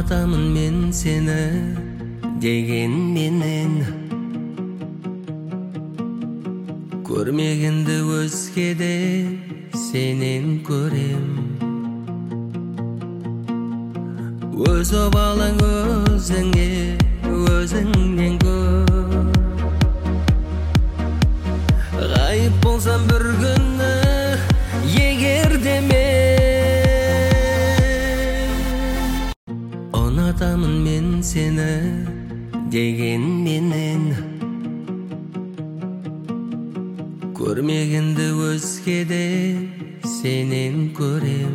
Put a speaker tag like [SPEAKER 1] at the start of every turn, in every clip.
[SPEAKER 1] Ұнатамын мен сені дегенменен, көрмегенді өзгеде сенен көрем. Өз обалың өзіңе, өзіңнен көр. Ғайып болсам бір күні егер де мен, ұнатамын мен сені дегенменен, көрмегенді өзгеде сенен көрем.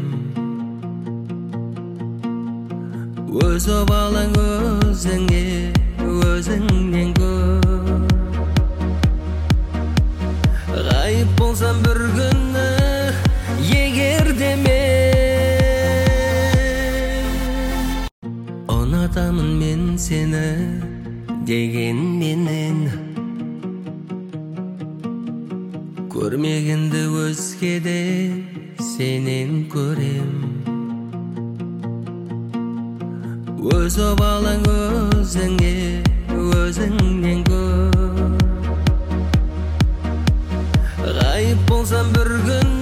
[SPEAKER 1] Өз обалың өзіңе, өзіңнен көр. Ғайып болсам бір күні егер де мен, ұнатамын мен сені дегенменен, көрмегенді өзгеде сенен көрем. Өз обалың өзіңе, өзіңнен көр. Ғайып болсам бір күн